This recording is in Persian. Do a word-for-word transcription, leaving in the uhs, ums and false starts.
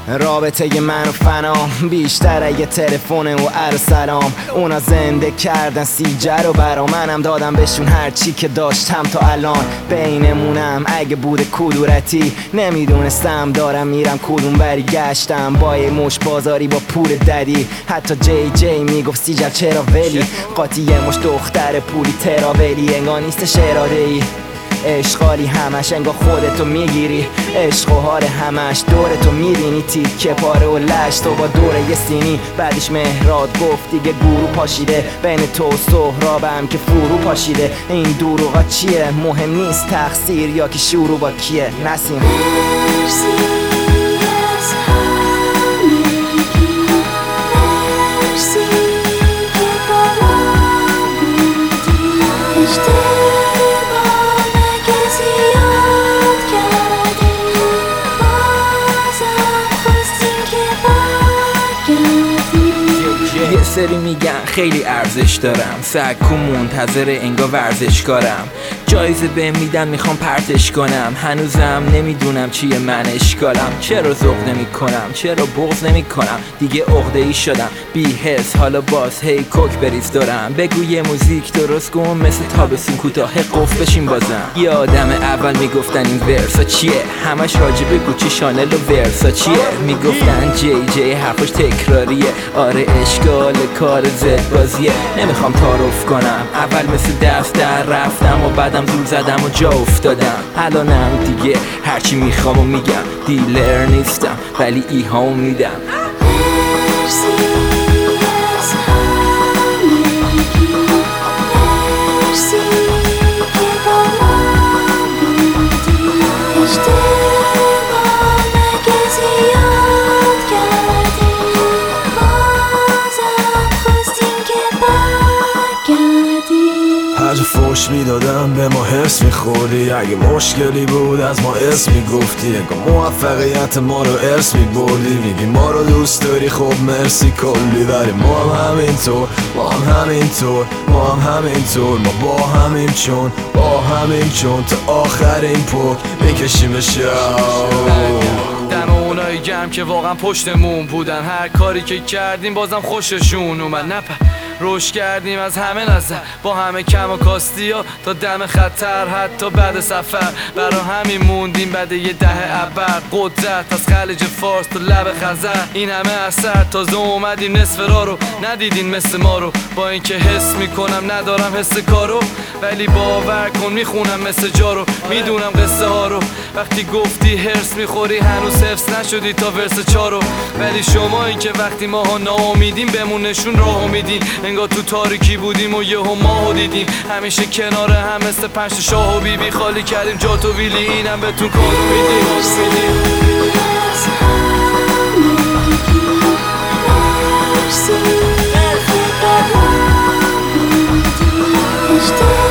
رابطه من و فنام بیشتر یه تلفن و ار سلام. اونا زنده کردن سیجر و برا منم دادم بهشون هر چی که داشتم تا الان. بینمونم اگه بود کدورتی نمیدونستم دارم میرم کدوم بری. گشتم با یه مش بازاری با پول ددی. حتی جی جی میگفت سیجر چرا ولی قاطی یه مش دختر پولی تراولی. انگار نیستش اراده ای اشغالی همش انگار خودتو میگیری. عشق و حال همش دورتو میبینی تیکه پاره و لشت تو با دوره یه سینی. بعدش مهراد گفت دیگه گورو پاشیده بین تو و سهرابم که فرو پاشیده. این دروغا چیه مهم نیست تقصیر یا که شروع با کیه. نسیم یه سری میگن خیلی ارزش دارم سکو منتظر انگار ورزشکارم. جایزه بهم میدن میخوام پرتش کنم. هنوزم نمیدونم چیه من اشکالم. چرا ذوق نمی کنم چرا بغض نمی کنم. دیگه عقده ای شدم بی حس حالا باز هی کوک بریز دارم. بگو یه موزیک درست کن مثل تابستون کوتاه قف بشین بازم. یه آدم اول میگفتن این ورسا چیه همش راجب گوچی شانل و ورسا چیه. میگفتن جی جی حرفش تکراریه. آره اشکال کار زد بازیه. نمیخوام تعارف کنم اول مثل دست در رفتم و بعدم دور زدم و جا افتادم. الانم دیگه هرچی میخوام و میگم. دیلر نیستم ولی ایهام میدم. هر جا فوش میدادم به ما حس میخوردی. اگه مشکلی بود از ما اسم میگفتی. انگار موفقیت ما رو ارث میبردی. میگی ما رو دوست داری خب مرسی کلی. ولی ما هم همینطور ما هم همینطور ما هم همینطور ما با همیم چون با همیم چون تا آخرین پک میکشیم شو. دم اونایی گرم که واقعا پشتمون بودن. هر کاری که کردیم بازم خوششون اومد. نپا روش کردیم از همه نظر با همه کم و کاستی ها تا دم خطر. حتی بعد سفر برا همین موندیم بعد یه دهه ابر. قدرت از خلیج فارس تا لب خزر. این همه اثر تازه اومدیم نصف راه رو ندیدین مثل ما رو. با اینکه حس میکنم ندارم حس کارو ولی باور کن میخونم مثل جارو. میدونم قصه ها رو وقتی گفتی هرس میخوری هنوز حفظ نشدی تا ورس چارو. ولی شما این که وقتی ماها ناامیدیم بهمون نشون راه میدین. انگار تو تاریکی بودیم و یهو ماهو دیدیم. همیشه کنار هم مثل پنج شاه و بیبی خالی کردیم جات و ویلی. اینم بهتون کارو میدیم.